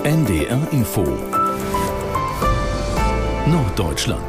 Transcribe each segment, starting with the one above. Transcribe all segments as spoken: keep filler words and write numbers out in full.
N D R Info Norddeutschland.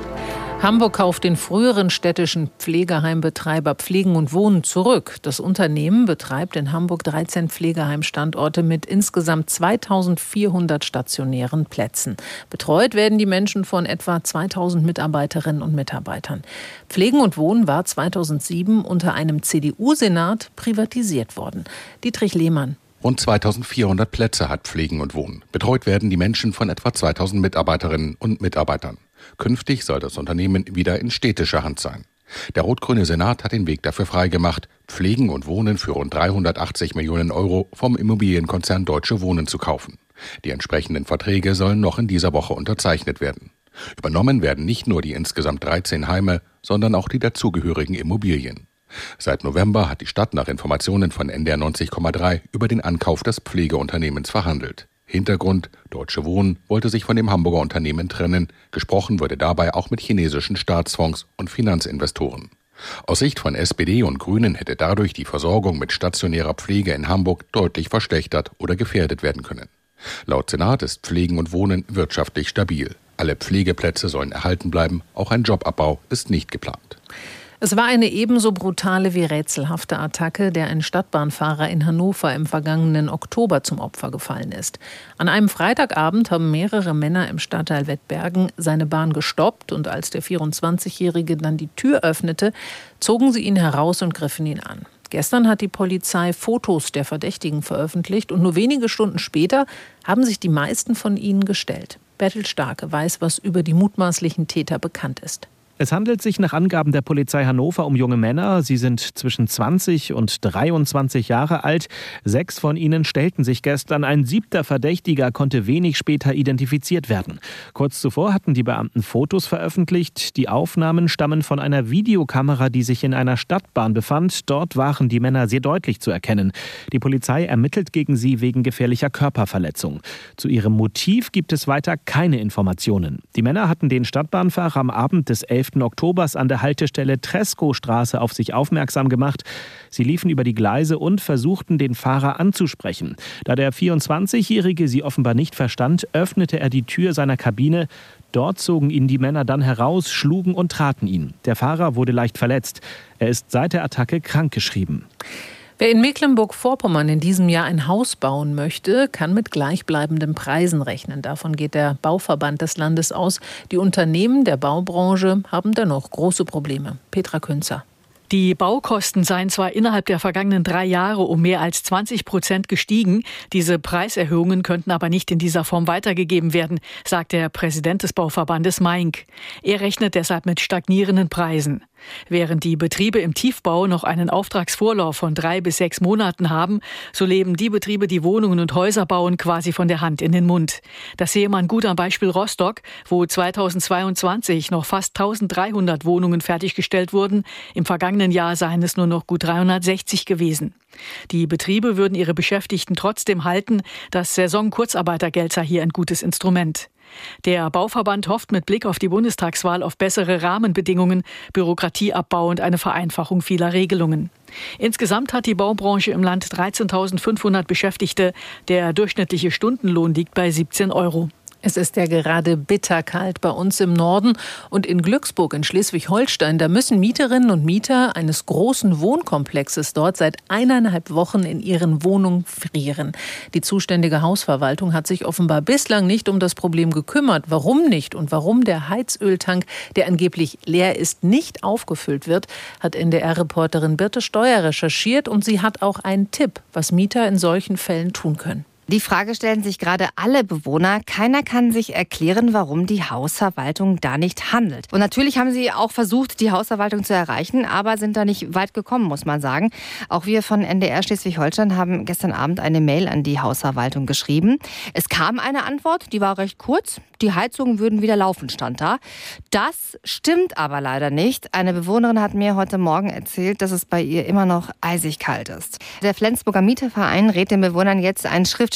Hamburg kauft den früheren städtischen Pflegeheimbetreiber Pflegen und Wohnen zurück. Das Unternehmen betreibt in Hamburg dreizehn Pflegeheimstandorte mit insgesamt zweitausendvierhundert stationären Plätzen. Betreut werden die Menschen von etwa zweitausend Mitarbeiterinnen und Mitarbeitern. Pflegen und Wohnen war zweitausendsieben unter einem C D U-Senat privatisiert worden. Dietrich Lehmann. Rund zweitausendvierhundert Plätze hat Pflegen und Wohnen. Betreut werden die Menschen von etwa zweitausend Mitarbeiterinnen und Mitarbeitern. Künftig soll das Unternehmen wieder in städtischer Hand sein. Der rot-grüne Senat hat den Weg dafür freigemacht, Pflegen und Wohnen für rund dreihundertachtzig Millionen Euro vom Immobilienkonzern Deutsche Wohnen zu kaufen. Die entsprechenden Verträge sollen noch in dieser Woche unterzeichnet werden. Übernommen werden nicht nur die insgesamt dreizehn Heime, sondern auch die dazugehörigen Immobilien. Seit November hat die Stadt nach Informationen von N D R neunzig Komma drei über den Ankauf des Pflegeunternehmens verhandelt. Hintergrund: Deutsche Wohnen wollte sich von dem Hamburger Unternehmen trennen. Gesprochen wurde dabei auch mit chinesischen Staatsfonds und Finanzinvestoren. Aus Sicht von S P D und Grünen hätte dadurch die Versorgung mit stationärer Pflege in Hamburg deutlich verschlechtert oder gefährdet werden können. Laut Senat ist Pflegen und Wohnen wirtschaftlich stabil. Alle Pflegeplätze sollen erhalten bleiben. Auch ein Jobabbau ist nicht geplant. Es war eine ebenso brutale wie rätselhafte Attacke, der ein Stadtbahnfahrer in Hannover im vergangenen Oktober zum Opfer gefallen ist. An einem Freitagabend haben mehrere Männer im Stadtteil Wettbergen seine Bahn gestoppt und als der vierundzwanzigjährige dann die Tür öffnete, zogen sie ihn heraus und griffen ihn an. Gestern hat die Polizei Fotos der Verdächtigen veröffentlicht und nur wenige Stunden später haben sich die meisten von ihnen gestellt. Bertel Starke weiß, was über die mutmaßlichen Täter bekannt ist. Es handelt sich nach Angaben der Polizei Hannover um junge Männer. Sie sind zwischen zwanzig und dreiundzwanzig Jahre alt. Sechs von ihnen stellten sich gestern. Ein siebter Verdächtiger konnte wenig später identifiziert werden. Kurz zuvor hatten die Beamten Fotos veröffentlicht. Die Aufnahmen stammen von einer Videokamera, die sich in einer Stadtbahn befand. Dort waren die Männer sehr deutlich zu erkennen. Die Polizei ermittelt gegen sie wegen gefährlicher Körperverletzung. Zu ihrem Motiv gibt es weiter keine Informationen. Die Männer hatten den Stadtbahnfahrer am Abend des elften Oktobers an der Haltestelle Treskostraße auf sich aufmerksam gemacht. Sie liefen über die Gleise und versuchten, den Fahrer anzusprechen. Da der vierundzwanzigjährige sie offenbar nicht verstand, öffnete er die Tür seiner Kabine. Dort zogen ihn die Männer dann heraus, schlugen und traten ihn. Der Fahrer wurde leicht verletzt. Er ist seit der Attacke krankgeschrieben. Wer in Mecklenburg-Vorpommern in diesem Jahr ein Haus bauen möchte, kann mit gleichbleibenden Preisen rechnen. Davon geht der Bauverband des Landes aus. Die Unternehmen der Baubranche haben dennoch große Probleme. Petra Künzer. Die Baukosten seien zwar innerhalb der vergangenen drei Jahre um mehr als zwanzig Prozent gestiegen. Diese Preiserhöhungen könnten aber nicht in dieser Form weitergegeben werden, sagt der Präsident des Bauverbandes Maink. Er rechnet deshalb mit stagnierenden Preisen. Während die Betriebe im Tiefbau noch einen Auftragsvorlauf von drei bis sechs Monaten haben, so leben die Betriebe, die Wohnungen und Häuser bauen, quasi von der Hand in den Mund. Das sehe man gut am Beispiel Rostock, wo zweitausendzweiundzwanzig noch fast eintausenddreihundert Wohnungen fertiggestellt wurden. Im vergangenen Jahr seien es nur noch gut dreihundertsechzig gewesen. Die Betriebe würden ihre Beschäftigten trotzdem halten. Das Saisonkurzarbeitergeld sei hier ein gutes Instrument. Der Bauverband hofft mit Blick auf die Bundestagswahl auf bessere Rahmenbedingungen, Bürokratieabbau und eine Vereinfachung vieler Regelungen. Insgesamt hat die Baubranche im Land dreizehntausendfünfhundert Beschäftigte. Der durchschnittliche Stundenlohn liegt bei siebzehn Euro. Es ist ja gerade bitterkalt bei uns im Norden und in Glücksburg in Schleswig-Holstein. Da müssen Mieterinnen und Mieter eines großen Wohnkomplexes dort seit eineinhalb Wochen in ihren Wohnungen frieren. Die zuständige Hausverwaltung hat sich offenbar bislang nicht um das Problem gekümmert. Warum nicht und warum der Heizöltank, der angeblich leer ist, nicht aufgefüllt wird, hat N D R-Reporterin Birte Steuer recherchiert und sie hat auch einen Tipp, was Mieter in solchen Fällen tun können. Die Frage stellen sich gerade alle Bewohner. Keiner kann sich erklären, warum die Hausverwaltung da nicht handelt. Und natürlich haben sie auch versucht, die Hausverwaltung zu erreichen, aber sind da nicht weit gekommen, muss man sagen. Auch wir von N D R Schleswig-Holstein haben gestern Abend eine Mail an die Hausverwaltung geschrieben. Es kam eine Antwort, die war recht kurz. Die Heizungen würden wieder laufen, stand da. Das stimmt aber leider nicht. Eine Bewohnerin hat mir heute Morgen erzählt, dass es bei ihr immer noch eisig kalt ist. Der Flensburger Mieterverein rät den Bewohnern jetzt, einen Schriftsteller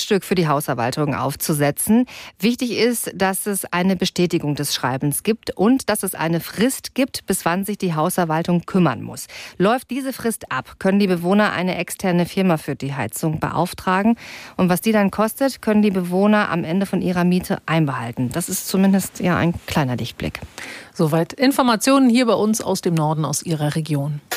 Schriftstück für die Hausverwaltung aufzusetzen. Wichtig ist, dass es eine Bestätigung des Schreibens gibt und dass es eine Frist gibt, bis wann sich die Hausverwaltung kümmern muss. Läuft diese Frist ab, können die Bewohner eine externe Firma für die Heizung beauftragen. Und was die dann kostet, können die Bewohner am Ende von ihrer Miete einbehalten. Das ist zumindest ja ein kleiner Lichtblick. Soweit Informationen hier bei uns aus dem Norden, aus Ihrer Region.